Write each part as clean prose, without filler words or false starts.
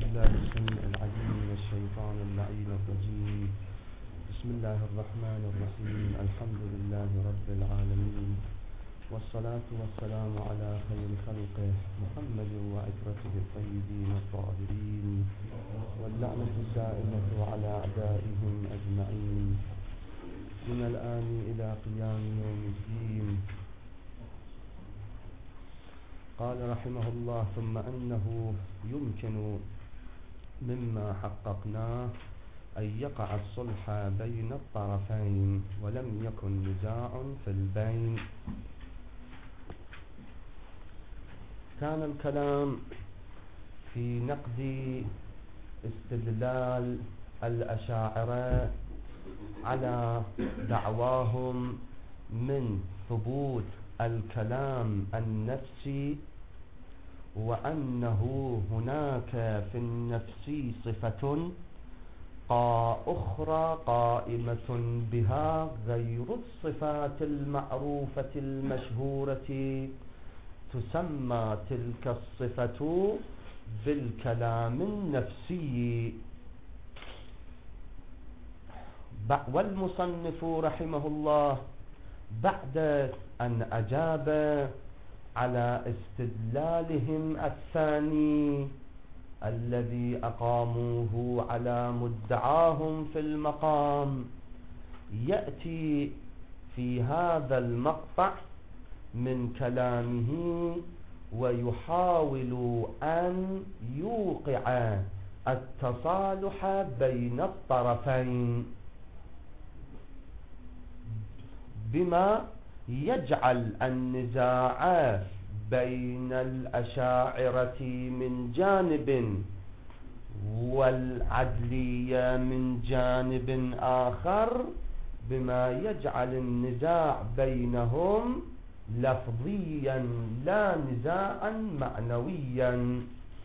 بالله السميع العليم من الشيطان اللعين الرجيم. بسم الله الرحمن الرحيم. الحمد لله رب العالمين، والصلاة والسلام على خير خلقه محمد وعترته الطيبين الطاهرين، واللعنة الدائمة على أعدائهم أجمعين من الآن إلى قيام يوم الدين. قال رحمه الله: ثم أنه يمكن مما حققناه أن يقع الصلح بين الطرفين ولم يكن نزاع في البين. كان الكلام في نقد استدلال الأشاعرة على دعواهم من ثبوت الكلام النفسي، وأنه هناك في النفس صفة أخرى قائمة بها غير الصفات المعروفة المشهورة، تسمى تلك الصفة بالكلام النفسي. والمصنف رحمه الله بعد أن أجاب على استدلالهم الثاني الذي أقاموه على مدعاهم في المقام، يأتي في هذا المقطع من كلامه ويحاول أن يوقع التصالح بين الطرفين بما يجعل النزاع بين الأشاعرة من جانب والعدلية من جانب آخر، بما يجعل النزاع بينهم لفظيا لا نزاعا معنويا.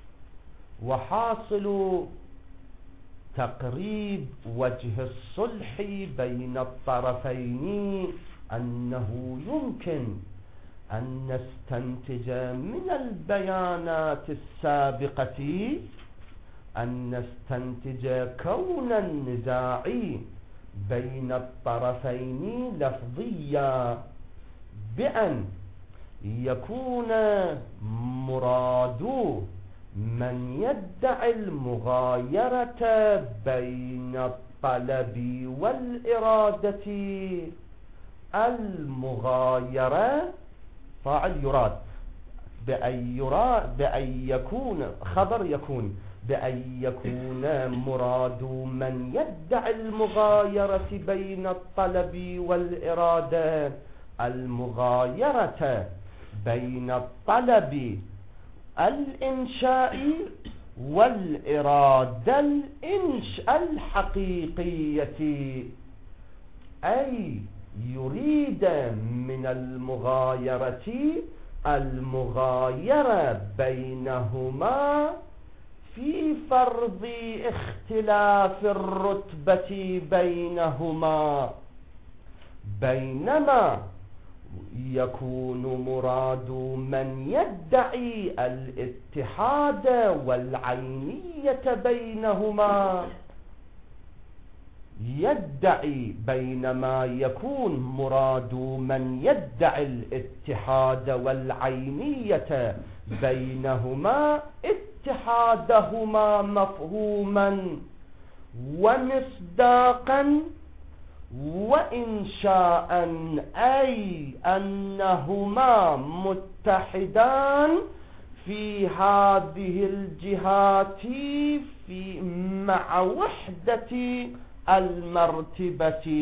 وحاصل تقريب وجه الصلح بين الطرفين أنه يمكن أن نستنتج من البيانات السابقة كون النزاع بين الطرفين لفظيا، بأن يكون مراد من يدعي المغايرة بين الطلب والإرادة، المغايرة فاعل يراد، بأن يكون خبر يكون، بأن يكون مراد من يدعي المغايرة بين الطلب والإرادة المغايرة بين الطلب الإنشائي والإرادة الحقيقية، أي يريد من المغايرة بينهما في فرض اختلاف الرتبة بينهما، بينما يكون مراد من يدعي الاتحاد والعينية بينهما بينما يكون مراد من يدعي الاتحاد والعينية بينهما اتحادهما مفهوما ومصداقا وإنشاء، أي أنهما متحدان في هذه الجهات مع وحدة المرتبة،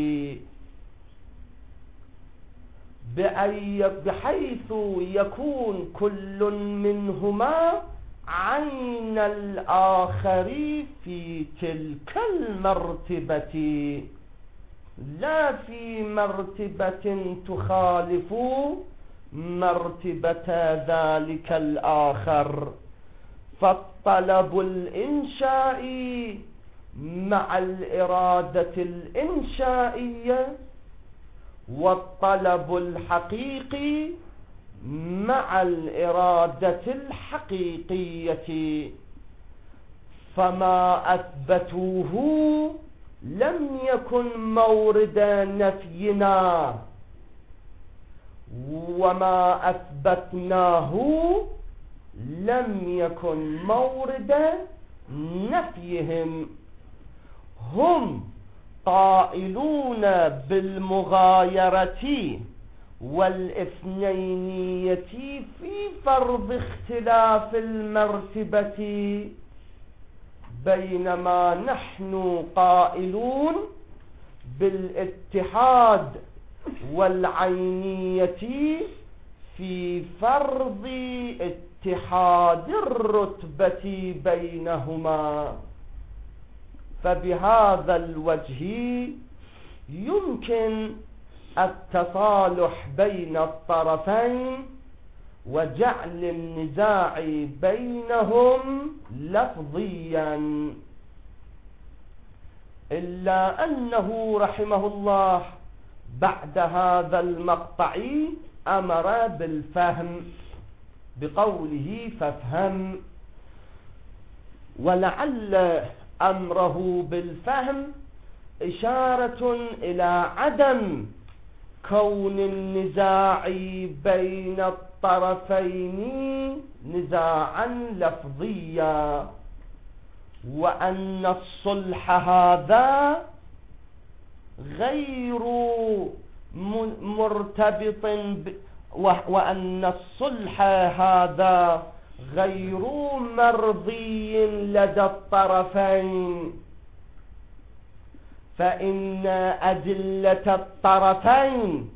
بحيث يكون كل منهما عين الآخر في تلك المرتبة، لا في مرتبة تخالف مرتبة ذلك الآخر. فالطلب الإنشائي مع الإرادة الإنشائية، والطلب الحقيقي مع الإرادة الحقيقية، فما أثبتوه لم يكن مورد نفينا، وما أثبتناه لم يكن مورد نفيهم. هم قائلون بالمغايرة والإثنينية في فرض اختلاف المرتبة، بينما نحن قائلون بالاتحاد والعينية في فرض اتحاد الرتبة بينهما. فبهذا الوجه يمكن التصالح بين الطرفين وجعل النزاع بينهم لفظيا، إلا أنه رحمه الله بعد هذا المقطع أمر بالفهم بقوله فافهم، ولعل أمره بالفهم إشارة إلى عدم كون النزاع بين الطرفين نزاعا لفظيا، وأن الصلح هذا غير مرتبط وأن الصلح هذا غير مرضي لدى الطرفين، فإن أدلة الطرفين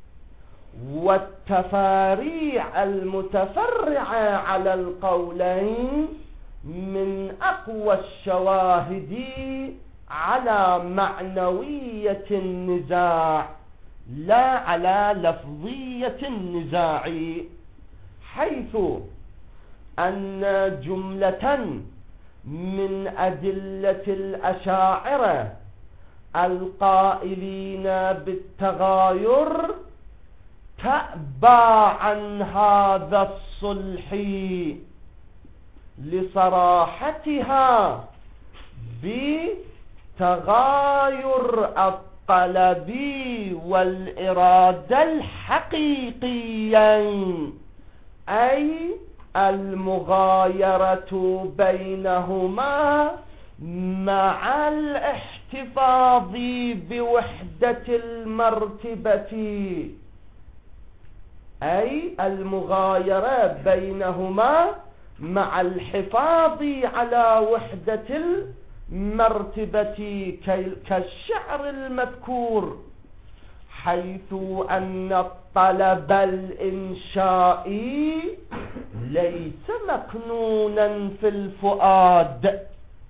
والتفاريع المتفرعة على القولين من أقوى الشواهد على معنوية النزاع لا على لفظية النزاع، حيث أن جملة من أدلة الأشاعرة القائلين بالتغاير تأبى عن هذا الصلح لصراحتها بتغاير الطلب والإرادة الحقيقيين، أي المغايرة بينهما مع الاحتفاظ بوحدة المرتبة، أي المغايرة بينهما مع الحفاظ على وحدة المرتبة كالشعر المذكور، حيث أن الطلب الإنشائي ليس مكنونا في الفؤاد،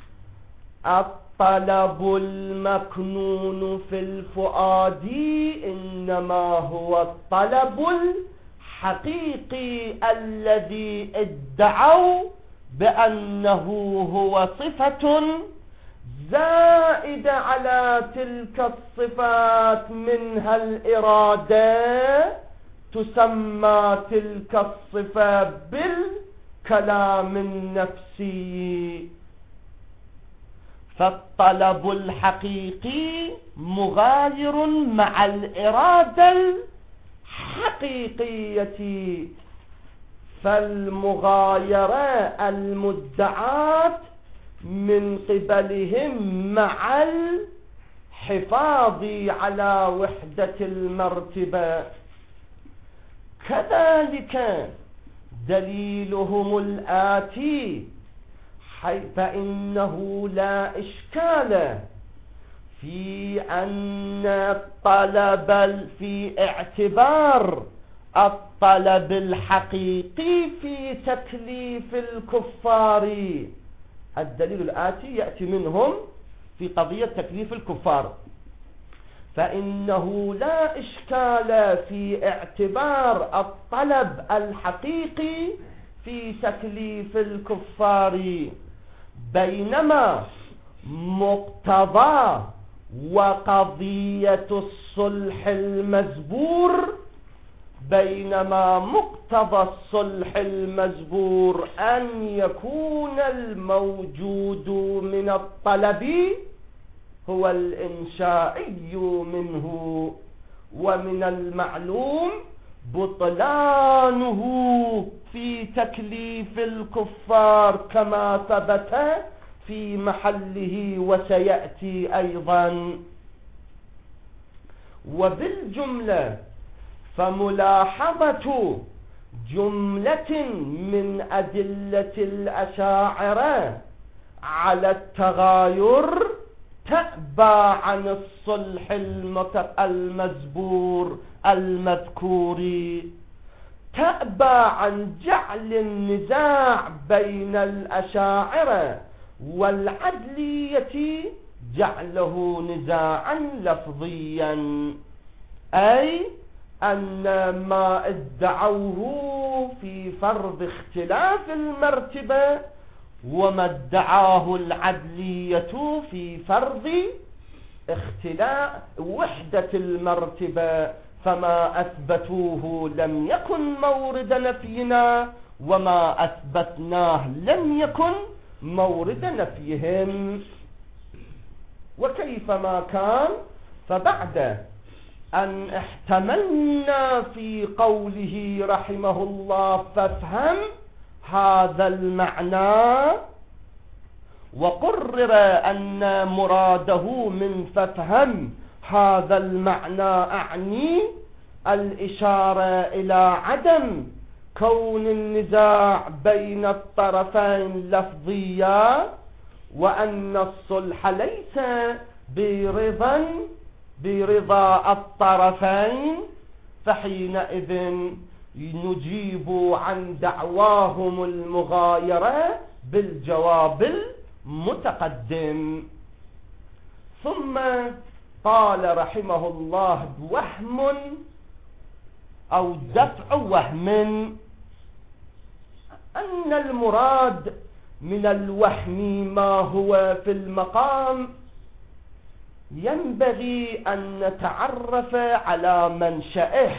الطلب المكنون في الفؤاد إنما هو الطلب الحقيقي الذي ادعوا بأنه هو صفة زائدة على تلك الصفات، منها الإرادة، تسمى تلك الصفة بالكلام النفسي. فالطلب الحقيقي مغاير مع الإرادة الحقيقية، فالمغايرة المدعاة من قبلهم مع الحفاظ على وحدة المرتبة. كذلك دليلهم الآتي، فإنه لا إشكال في أن الطلب في اعتبار الطلب الحقيقي في تكليف الكفار. الدليل الآتي يأتي منهم في قضية تكليف الكفار، فإنه لا إشكال في اعتبار الطلب الحقيقي في تكليف الكفار، بينما مقتضى وقضية الصلح المزبور بينما مقتضى الصلح المزبور أن يكون الموجود من الطلب هو الإنشائي منه، ومن المعلوم بطلانه في تكليف الكفار كما ثبت في محله وسيأتي أيضا. وبالجملة فملاحظة جملة من أدلة الأشاعرة على التغاير تأبى عن الصلح المزبور المذكور، تأبى عن جعل النزاع بين الأشاعرة والعدلية جعله نزاعا لفظيا، أي أن ما ادعوه في فرض اختلاف المرتبة وما ادعاه العدلية في فرض اختلاف وحدة المرتبة، فما أثبتوه لم يكن مورد نفينا، وما أثبتناه لم يكن مورد نفيهم. وكيفما كان، فبعد أن احتملنا في قوله رحمه الله فافهم هذا المعنى، وقرر أن مراده من فافهم هذا المعنى أعني الإشارة إلى عدم كون النزاع بين الطرفين لفظيا، وأن الصلح ليس برضا الطرفين، فحينئذ نجيب عن دعواهم المغايرة بالجواب المتقدم. ثم قال رحمه الله وهم أو دفع وهم، أن المراد من الوهم ما هو في المقام ينبغي أن نتعرف على منشأه،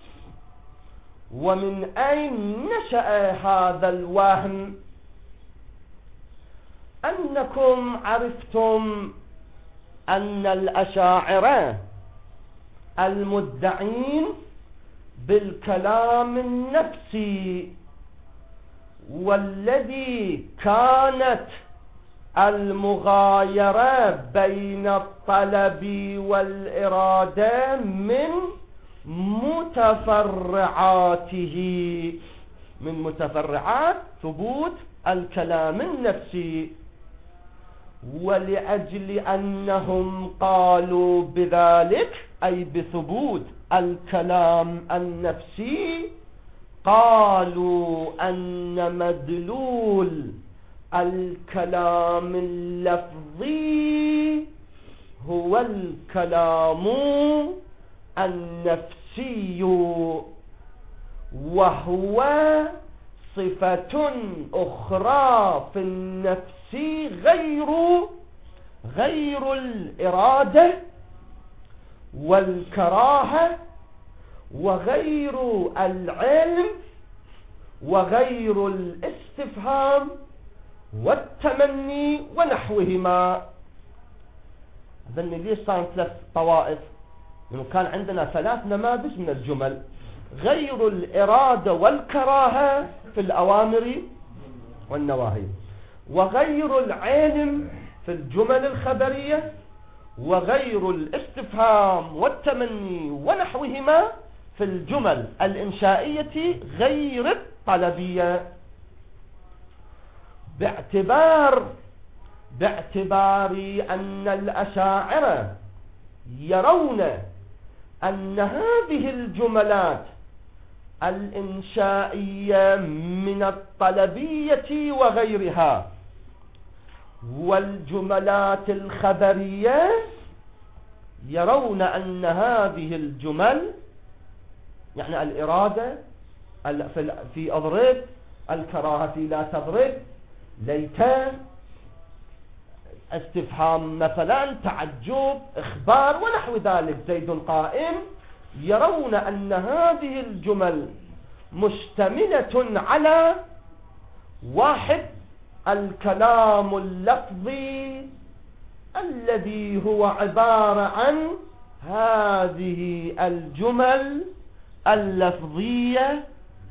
ومن أين نشأ هذا الوهم. أنكم عرفتم أن الأشاعرة المدعين بالكلام النفسي، والذي كانت المغايرة بين الطلب والإرادة من متفرعات ثبوت الكلام النفسي، ولأجل أنهم قالوا بذلك أي بثبوت الكلام النفسي، قالوا أن مدلول الكلام اللفظي هو الكلام النفسي، وهو صفة أخرى في النفس غير الإرادة والكراهة وغير العلم وغير الاستفهام والتمني ونحوهما. أظن ليش صار 3 طوائف؟ لأنه كان عندنا 3 نماذج من الجمل: غير الإرادة والكراهة في الأوامر والنواهي، وغير العلم في الجمل الخبرية، وغير الاستفهام والتمني ونحوهما في الجمل الإنشائية غير الطلبية، باعتبار أن الأشاعرة يرون أن هذه الجملات الإنشائية من الطلبية وغيرها، والجملات الخبرية يرون أن هذه الجمل يعني الإرادة في أضرب، الكراهة في لا تضرب، ليت، استفهام مثلا، تعجب، إخبار ونحو ذلك، زيد قائم، يرون أن هذه الجمل مشتملة على واحد الكلام اللفظي الذي هو عبارة عن هذه الجمل اللفظية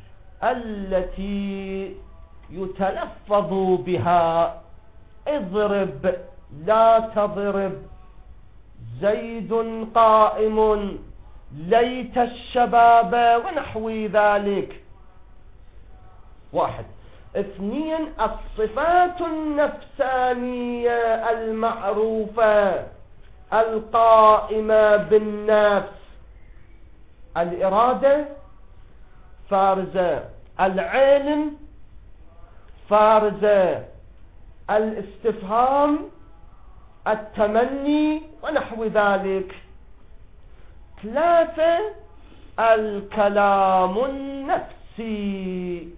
التي يتلفظ بها: اضرب لا تضرب، زيد قائم، ليت الشباب، ونحو ذلك. واحد. اثنين، الصفات النفسانية المعروفة القائمة بالنفس: الإرادة فارزة، العلم فارزة، الاستفهام، التمني، ونحو ذلك. ثلاثة، الكلام النفسي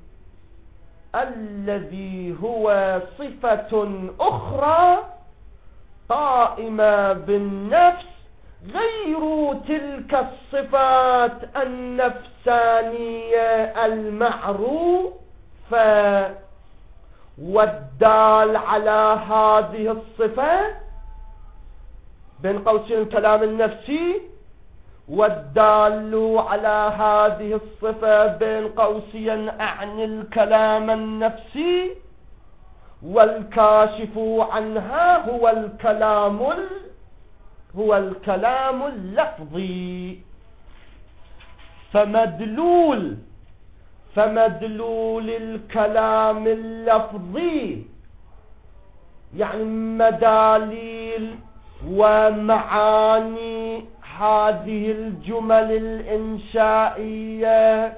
الذي هو صفة أخرى قائمة بالنفس غير تلك الصفات النفسانية المعروفة، والدال على هذه الصفة بين قوسين الكلام النفسي، والدال على هذه الصفة بين قوسين أعني الكلام النفسي، والكاشف عنها هو الكلام اللفظي. فمدلول الكلام اللفظي يعني مداليل ومعاني هذه الجمل الإنشائية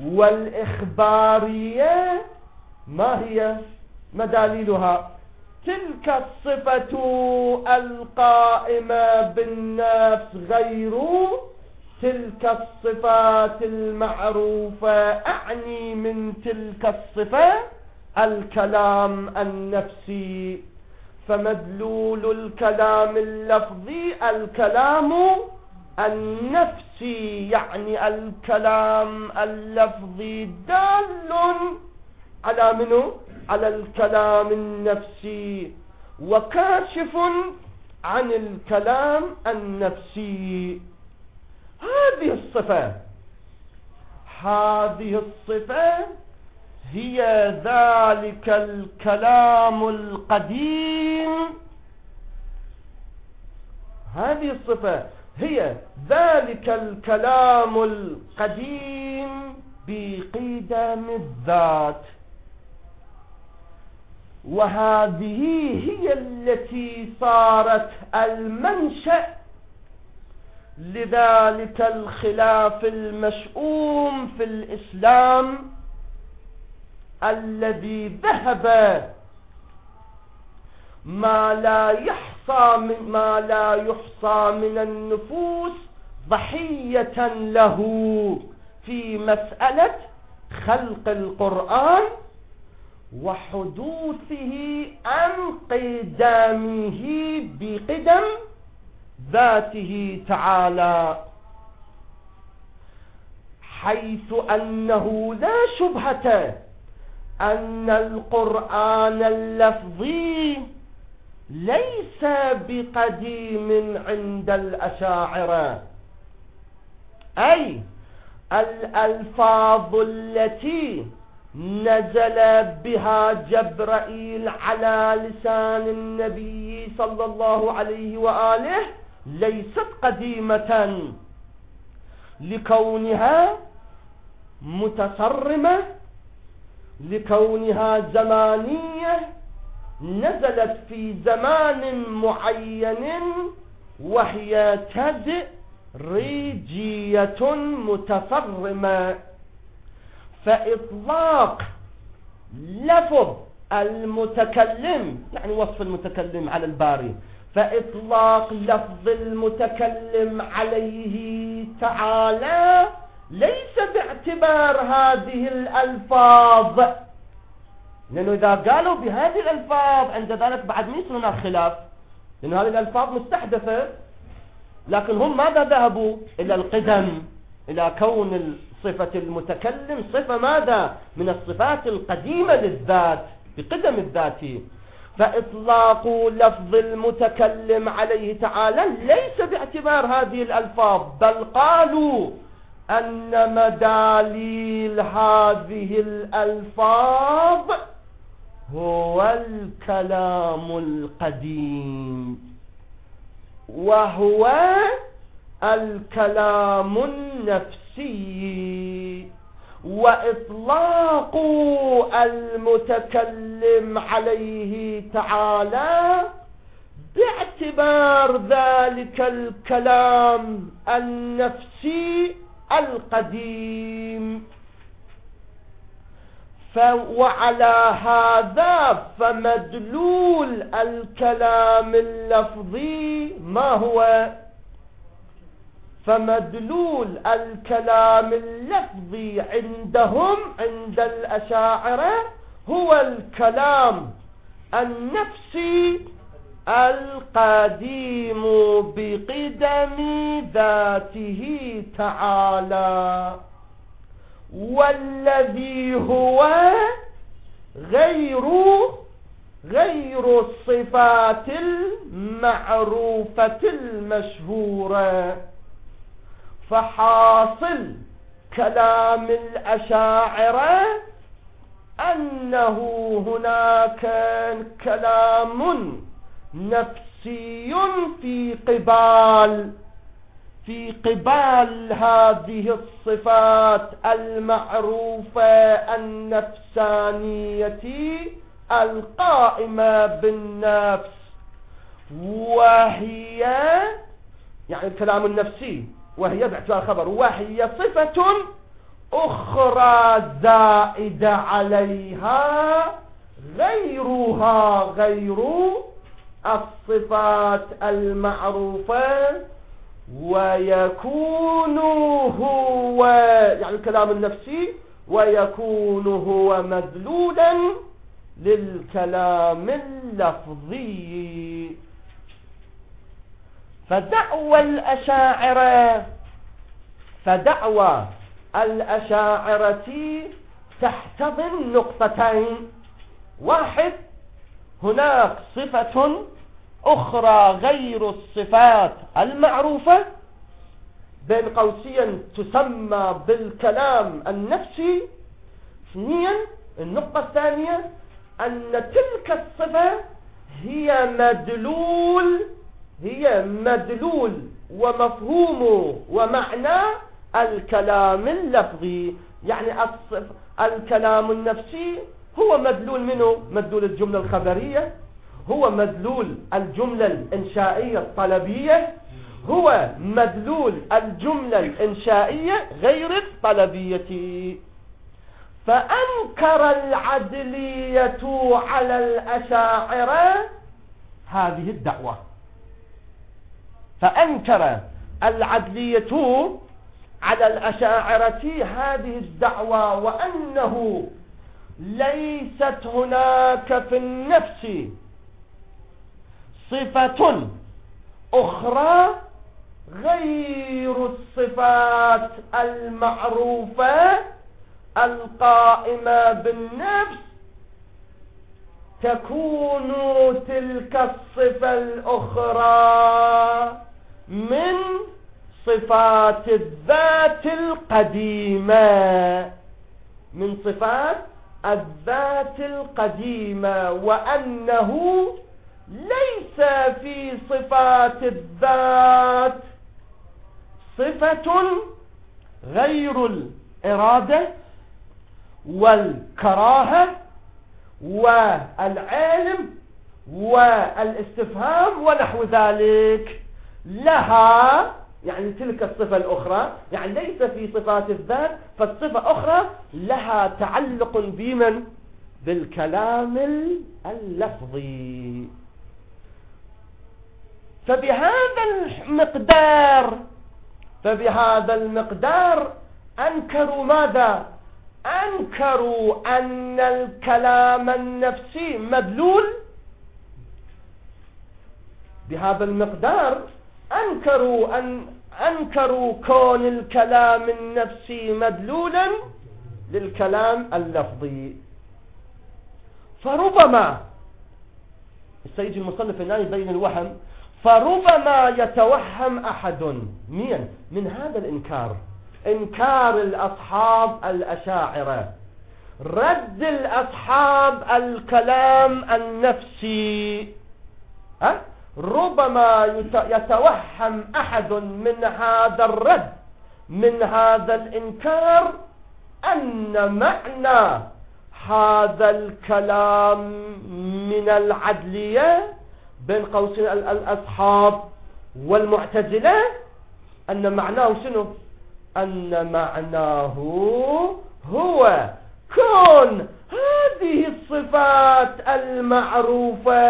والإخبارية. ما هي مداليلها؟ تلك الصفة القائمة بالنفس غير تلك الصفات المعروفة، أعني من تلك الصفة الكلام النفسي. فمدلول الكلام اللفظي الكلام النفسي، يعني الكلام اللفظي دال على منه؟ على الكلام النفسي، وكاشف عن الكلام النفسي. هذه الصفة هي ذلك الكلام القديم. هذه الصفة هي ذلك الكلام القديم بقدم الذات، وهذه هي التي صارت المنشأ لذلك الخلاف المشؤوم في الإسلام الذي ذهب ما لا يحصى من النفوس ضحية له في مسألة خلق القرآن وحدوثه عن قدامه بقدم ذاته تعالى، حيث أنه لا شبهة أن القرآن اللفظي ليس بقديم عند الأشاعرة، أي الألفاظ التي نزل بها جبرائيل على لسان النبي صلى الله عليه وآله ليست قديمة لكونها متصرمة، لكونها زمانية، نزلت في زمان معين وهي تدريجية متصرمة. فإطلاق لفظ المتكلم يعني وصف المتكلم على الباري، فإطلاق لفظ المتكلم عليه تعالى ليس باعتبار هذه الألفاظ، لأنه إذا قالوا بهذه الألفاظ عند ذلك بعد ما يصير هناك خلاف، لأن هذه الألفاظ مستحدثة لكن هم ماذا ذهبوا إلى القدم، إلى كون صفة المتكلم صفة ماذا من الصفات القديمة للذات بقدم الذات. فإطلاق لفظ المتكلم عليه تعالى ليس باعتبار هذه الألفاظ، بل قالوا أن مداليل هذه الألفاظ هو الكلام القديم، وهو الكلام النفسي. وإطلاق المتكلم عليه تعالى باعتبار ذلك الكلام النفسي القديم. وعلى هذا فمدلول الكلام اللفظي ما هو؟ فمدلول الكلام اللفظي عندهم عند الأشاعرة هو الكلام النفسي القديم بقدم ذاته تعالى، والذي هو غير الصفات المعروفة المشهورة. فحاصل كلام الأشاعرة أنه هناك كلام نفسي في قبال هذه الصفات المعروفة النفسانية القائمة بالنفس، وهي يعني الكلام النفسي، وهي باعتبار خبر، وهي صفة أخرى زائدة عليها غير الصفات المعروفة، ويكون هو يعني الكلام النفسي ويكون هو مدلولا للكلام اللفظي. فدعوى الأشاعرة تحتضن نقطتين: واحد، هناك صفة أخرى غير الصفات المعروفة بين قوسين تسمى بالكلام النفسي. اثنين، النقطة الثانية أن تلك الصفة هي مدلول ومفهوم ومعنى الكلام اللفظي. يعني الكلام النفسي هو مدلول منه؟ مدلول الجملة الخبرية، هو مدلول الجملة الإنشائية الطلبية، هو مدلول الجملة الإنشائية غير الطلبية. فأنكر العدلية على الأشاعرة هذه الدعوة، فأنكر العدلية على الأشاعرة هذه الدعوة، وأنه ليست هناك في النفس صفة أخرى غير الصفات المعروفة القائمة بالنفس، تكون تلك الصفة الأخرى من صفات الذات القديمة، من صفات الذات القديمة، وأنه ليس في صفات الذات صفة غير الإرادة والكراهة والعلم والاستفهام ونحو ذلك، لها يعني تلك الصفة الأخرى، يعني ليس في صفات الذات، فالصفة أخرى لها تعلق بمن؟ بالكلام اللفظي. فبهذا المقدار أنكروا ماذا؟ أنكروا أن الكلام النفسي مدلول. بهذا المقدار أنكروا كون الكلام النفسي مدلولا للكلام اللفظي. فربما السيد المصنف هنا يبين الوهم، فربما يتوهم أحد من هذا الإنكار، إنكار الأصحاب الأشاعرة، رد الأصحاب الكلام النفسي، ربما يتوهم أحد من هذا الرد، من هذا الإنكار، أن معنى هذا الكلام من العدلية بين قوسين الأصحاب والمعتزلة، أن معناه شنو؟ أن معناه هو كون هذه الصفات المعروفة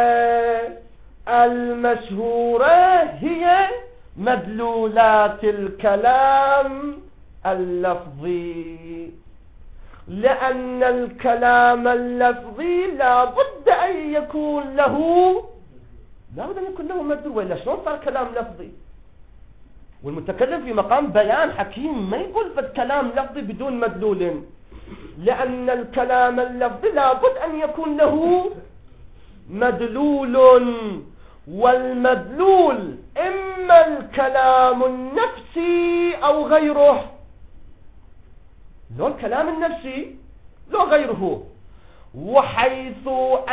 المشهورة هي مدلولات الكلام اللفظي، لأن الكلام اللفظي لا بد أن يكون له مدلول، وإلا شلون صار كلام لفظي؟ والمتكلم في مقام بيان حكيم ما يقول كلام لفظي بدون مدلول، لأن الكلام اللفظي لا بد أن يكون له مدلول، والمدلول إما الكلام النفسي أو غيره، لو الكلام النفسي لو غيره. وحيث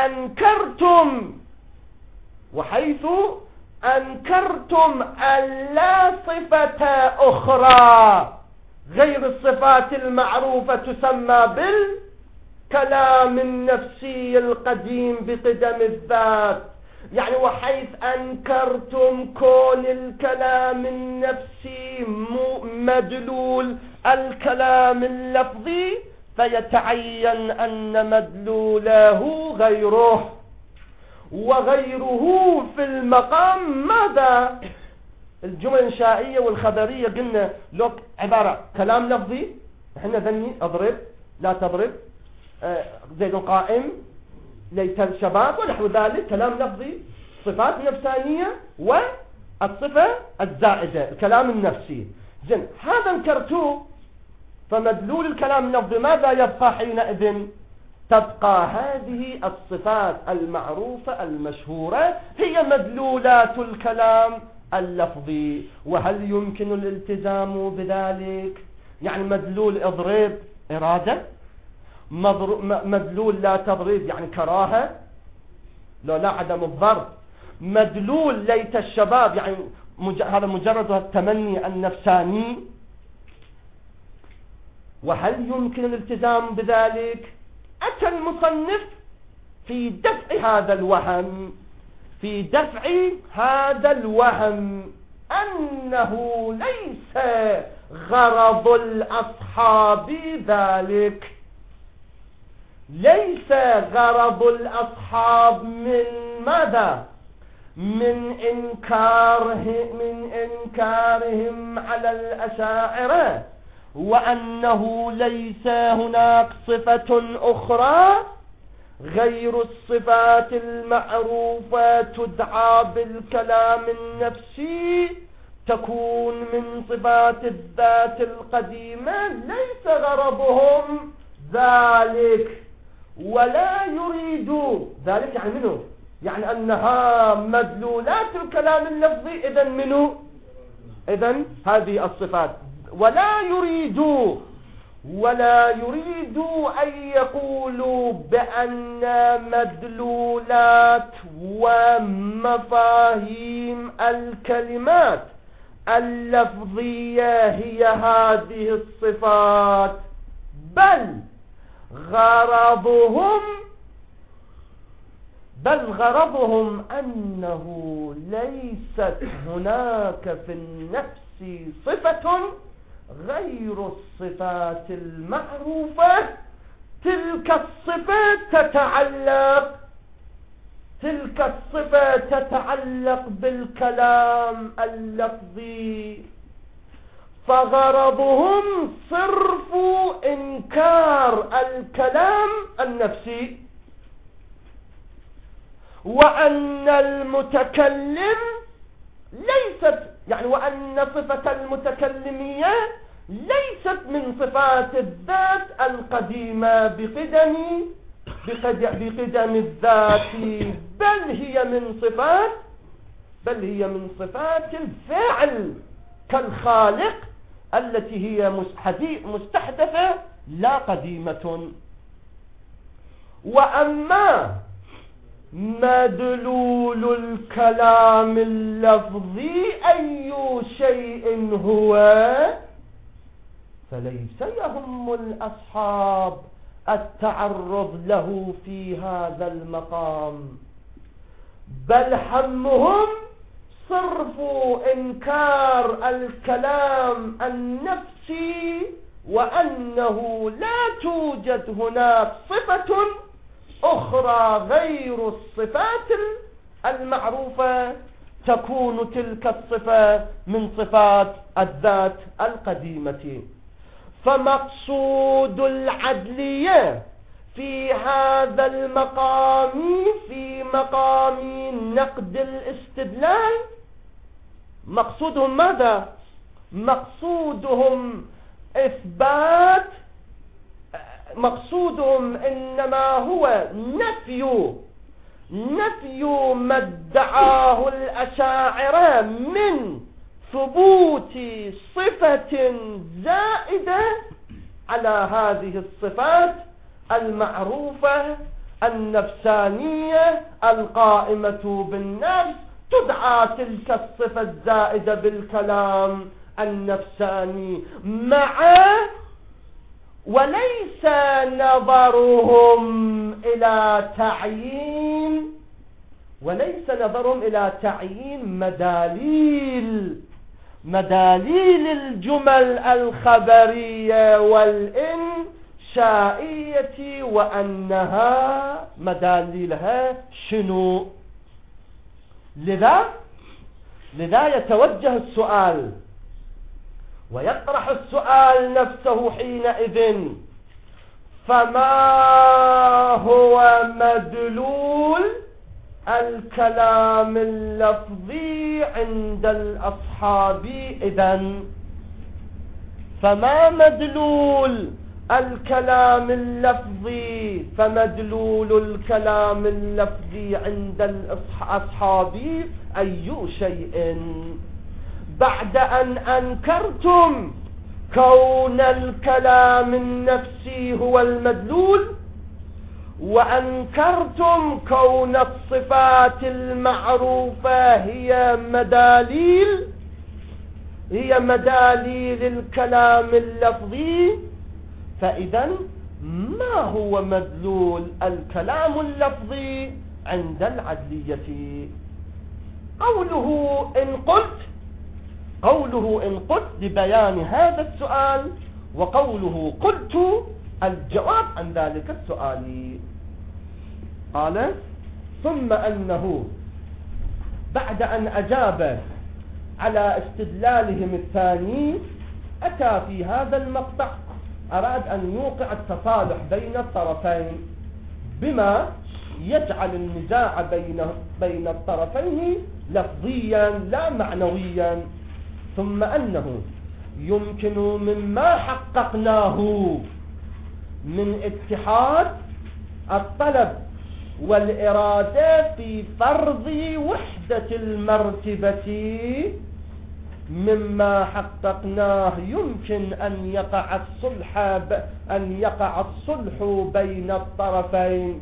أنكرتم ألا صفة أخرى غير الصفات المعروفة تسمى بالكلام النفسي القديم بقدم الذات، يعني وحيث أنكرتم كون الكلام النفسي مدلول الكلام اللفظي، فيتعين أن مدلوله غيره، وغيره في المقام ماذا؟ الجمل الإنشائية والخبرية قلنا لو عبارة كلام لفظي، احنا ذني اضرب لا تضرب، زيد قائم، ليت الشباب ونحو ذلك، كلام لفظي، صفات نفسانية والصفة الزائدة الكلام النفسي. زين هذا انكرتوه، فمدلول الكلام اللفظي ماذا يبقى حينئذ؟ تبقى هذه الصفات المعروفة المشهورة هي مدلولات الكلام اللفظي. وهل يمكن الالتزام بذلك؟ يعني مدلول اضرب إرادة، مدلول لا تضرب يعني كراهة، لا عدم الضرب، مدلول ليت الشباب يعني هذا مجرد التمني النفساني. وهل يمكن الالتزام بذلك؟ أتى المصنف في دفع هذا الوهم أنه ليس غرض الأصحاب ذلك، ليس غرض الأصحاب من ماذا؟ من إنكارهم على الأشاعرة، وأنه ليس هناك صفة أخرى غير الصفات المعروفة تدعى بالكلام النفسي تكون من صفات الذات القديمة، ليس غرضهم ذلك ولا يريدوا ذلك. يعني منه؟ يعني أنها مدلولات الكلام اللفظي، إذن منه؟ إذن هذه الصفات. ولا يريدوا أن يقولوا بأن مدلولات ومفاهيم الكلمات اللفظية هي هذه الصفات، بل غرضهم أنه ليست هناك في النفس صفة غير الصفات المعروفة. تلك الصفة تتعلق بالكلام اللفظي، فغرضهم صرف إنكار الكلام النفسي، وأن المتكلم ليست يعني وأن صفة المتكلمية ليست من صفات الذات القديمة بقدم الذات، بل هي من صفات الفاعل كالخالق التي هي مستحدثة لا قديمة. وأما مدلول الكلام اللفظي أي شيء هو، فليس يهم الأصحاب التعرض له في هذا المقام، بل همهم صرف إنكار الكلام النفسي، وأنه لا توجد هناك صفة أخرى غير الصفات المعروفة تكون تلك الصفة من صفات الذات القديمة. فمقصود العدلية في هذا المقام، في مقام نقد الاستدلال، مقصودهم ماذا؟ مقصودهم إنما هو نفي ما ادعاه الأشاعرة من ثبوت صفة زائدة على هذه الصفات المعروفة النفسانية القائمة بالنفس. تدعى تلك الصفة الزائدة بالكلام النفساني وليس نظرهم إلى تعيين مداليل الجمل الخبرية والإنشائية، وأنها مداليلها شنو. لذا يتوجه السؤال ويطرح السؤال نفسه حينئذ: فما هو مدلول الكلام اللفظي عند الأصحاب؟ إذن فما مدلول الكلام اللفظي؟ فمدلول الكلام اللفظي عند الأصحاب أي شيء؟ بعد أن أنكرتم كون الكلام النفسي هو المدلول، وأنكرتم كون الصفات المعروفة هي مداليل الكلام اللفظي، فإذا ما هو مدلول الكلام اللفظي عند العدلية؟ قوله إن قلت لبيان هذا السؤال، وقوله قلت الجواب عن ذلك السؤال. قال: ثم أنه بعد أن أجاب على استدلالهم الثاني، أتى في هذا المقطع أراد أن يوقع التصالح بين الطرفين بما يجعل النزاع بين الطرفين لفظيا لا معنويا. ثم أنه يمكن مما حققناه من اتحاد الطلب والإرادة في فرض وحدة المرتبة، مما حققناه يمكن أن يقع الصلح بين الطرفين،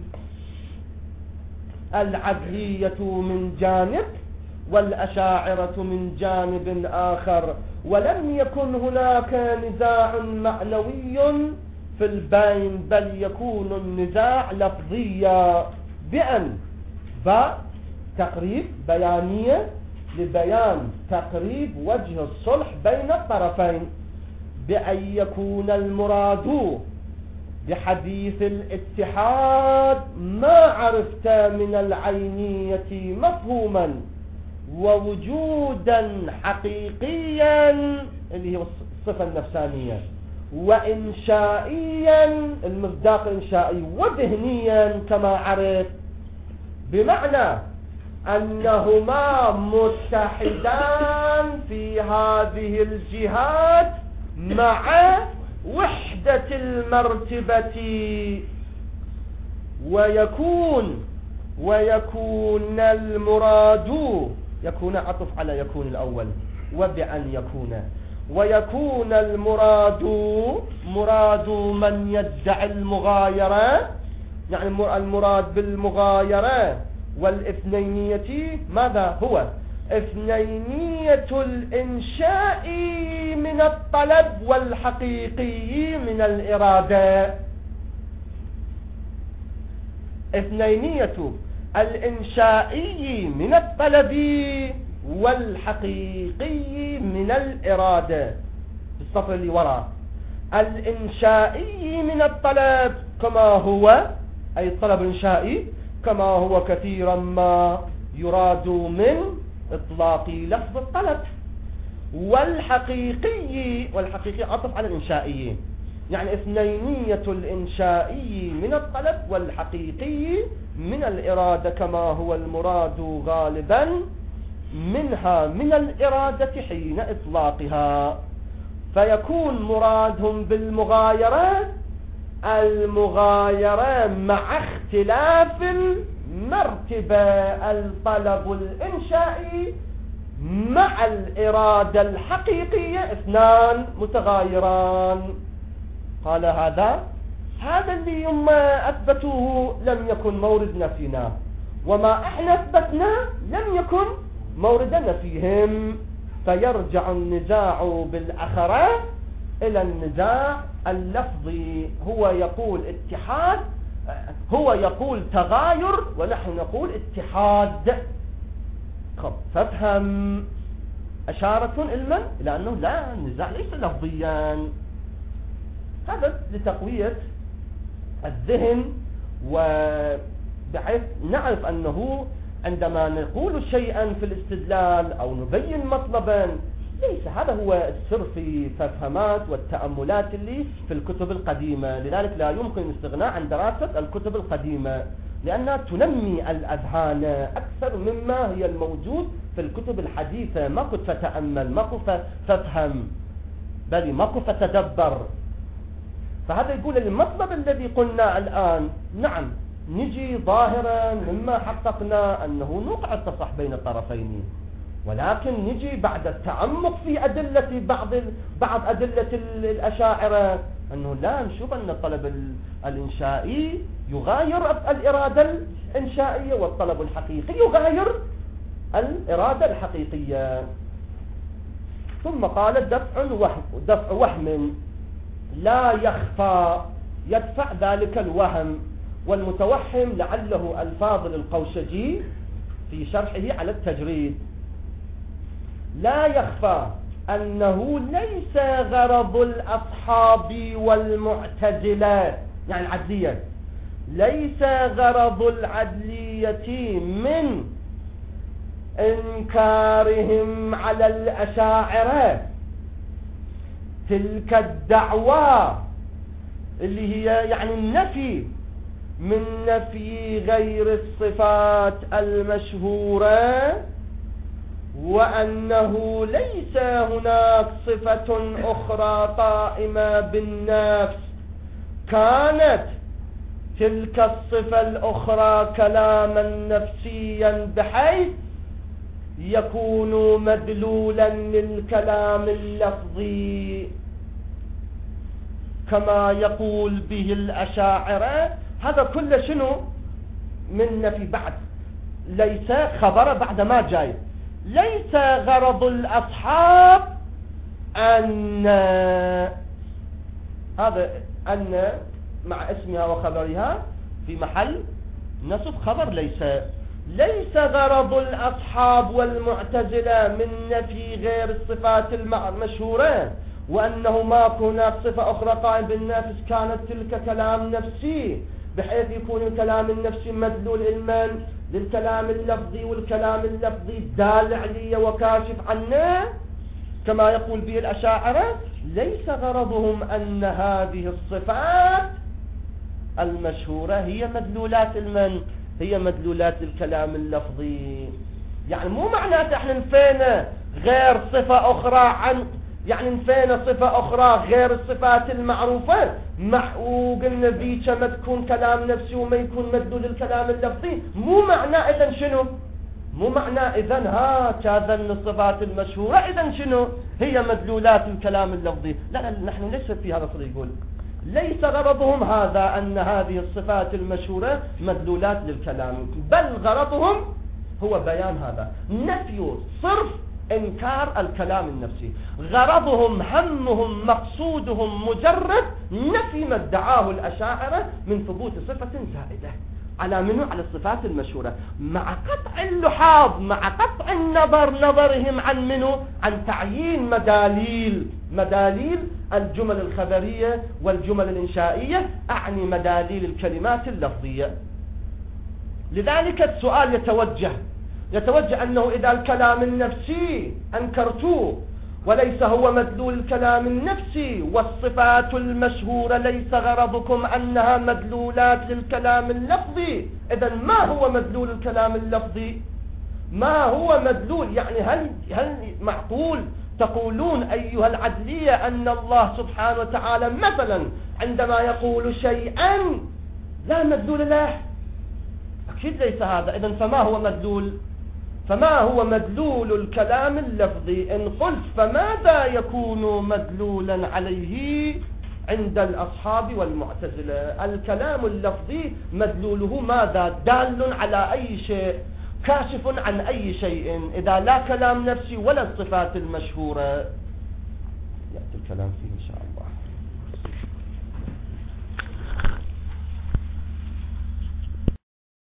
العدلية من جانب والأشاعرة من جانب آخر، ولم يكن هناك نزاع معنوي في البين، بل يكون النزاع لفظيا بأن تقريب بيانية لبيان تقريب وجه الصلح بين الطرفين، بأن يكون المراد بحديث الاتحاد ما عرفت من العينية مفهوما ووجودا حقيقيا اللي هو الصفة النفسانية، وإنشائيا المصداق الإنشائي، وذهنيا كما عرف، بمعنى أنهما متحدان في هذه الجهات مع وحدة المرتبة، ويكون المراد، يكون عطف على يكون الأول وبأن يكون، ويكون المراد مراد من يدعي المغايرة، يعني المراد بالمغايرة والإثنينية ماذا هو؟ إثنينية الإنشاء من الطلب والحقيقي من الإرادة. إثنينية الإنشائي من الطلب والحقيقي من الإرادة. بالصفر اللي وراء، الإنشائي من الطلب كما هو، أي الطلب الإنشائي كما هو كثيرا ما يراد من إطلاق لفظ الطلب، والحقيقي عطف على الإنشائي، يعني إثنينية الإنشائي من الطلب والحقيقي من الإرادة كما هو المراد غالبا منها من الإرادة حين إطلاقها. فيكون مرادهم بالمغايرة المغايرة مع اختلاف المرتبة، الطلب الإنشائي مع الإرادة الحقيقية اثنان متغايران. قال هذا اللي يما أثبتوه لم يكن مورد نفينا، وما احنا أثبتنا لم يكن مورد نفيهم، فيرجع النزاع بالأخرى إلى النزاع اللفظي. هو يقول اتحاد، هو يقول تغاير، ونحن نقول اتحاد. فافهم أشارة علما إلى أنه لا، النزاع ليس لفظيا. هذا لتقوية الذهن، وبحيث نعرف أنه عندما نقول شيئا في الاستدلال أو نبين مطلبا، ليس هذا هو السر في الفهمات والتأملات اللي في الكتب القديمة. لذلك لا يمكن الاستغناء عن دراسة الكتب القديمة، لأنها تنمي الأذهان أكثر مما هي الموجود في الكتب الحديثة. ما كنت فتأمل، ما كنت فافهم، بل ما كنت فتدبر. فهذا يقول المطلب الذي قلنا الآن، نعم نجي ظاهرا مما حققنا أنه نوقع التصح بين الطرفين، ولكن نجي بعد التعمق في أدلة بعض أدلة الأشاعرة أنه لا، نشوف أن الطلب الإنشائي يغاير الإرادة الإنشائية، والطلب الحقيقي يغاير الإرادة الحقيقية. ثم قال دفع وهم لا يخفى، يدفع ذلك الوهم. والمتوهم لعله الفاضل القوشجي في شرحه على التجريد. لا يخفى أنه ليس غرض الأصحاب والمعتزلة، يعني العدلية، ليس غرض العدلية من إنكارهم على الأشاعرة تلك الدعوة اللي هي يعني النفي، من نفي غير الصفات المشهورة، وأنه ليس هناك صفة أخرى قائمة بالنفس كانت تلك الصفة الأخرى كلاما نفسيا بحيث يكون مدلولا للكلام اللفظي كما يقول به الأشاعرة. هذا كله شنو؟ من نفي بعد، ليس خبر بعد ما جاي. ليس غرض الأصحاب أن، هذا أن مع اسمها وخبرها في محل نصب خبر ليس غرض الأصحاب والمعتزلة من نفي غير الصفات المشهورة، وأنه ما هناك صفة أخرى قائمة بالنفس كانت تلك كلام نفسي، بحيث يكون الكلام النفسي مدلول علما للكلام اللفظي، والكلام اللفظي دال عليه وكاشف عنه كما يقول به الأشاعرة. ليس غرضهم أن هذه الصفات المشهورة هي مدلولات علما، هي مدلولات الكلام اللفظي. يعني مو معناته احنا نفينا غير صفة أخرى يعني نفينا صفة أخرى غير الصفات المعروفة وقلنا ذيك ما تكون كلام نفسي وما يكون مدلول الكلام اللفظي. مو معنى إذن شنو؟ مو معنى إذن هكذا الصفات المشهورة إذن شنو؟ هي مدلولات الكلام اللفظي. لا نحن ليس في هذا الصدق. يقول ليس غرضهم هذا أن هذه الصفات المشهورة مدلولات للكلام، بل غرضهم هو بيان هذا، نفي صرف إنكار الكلام النفسي. غرضهم همهم مقصودهم مجرد نفي ما ادعاه الأشاعرة من ثبوت صفة زائدة على منه على الصفات المشهورة، مع قطع اللحاظ، مع قطع نظرهم عن منه عن تعيين مداليل الجمل الخبرية والجمل الإنشائية، أعني مداليل الكلمات اللفظية. لذلك السؤال يتوجه أنه إذا الكلام النفسي أنكرتوه وليس هو مدلول الكلام النفسي، والصفات المشهورة ليس غرضكم أنها مدلولات للكلام اللفظي، إذن ما هو مدلول الكلام اللفظي؟ ما هو مدلول؟ يعني هل معقول تقولون أيها العدلية أن الله سبحانه وتعالى مثلا عندما يقول شيئا لا مدلول له؟ أكيد ليس هذا. إذن فما هو مدلول الكلام اللفظي؟ إن قلت فماذا يكون مدلولا عليه عند الأصحاب والمعتزلة؟ الكلام اللفظي مدلوله ماذا؟ دال على أي شيء، كاشف عن أي شيء، إذا لا كلام نفسي ولا الصفات المشهورة. يأتي الكلام فيه إن شاء الله.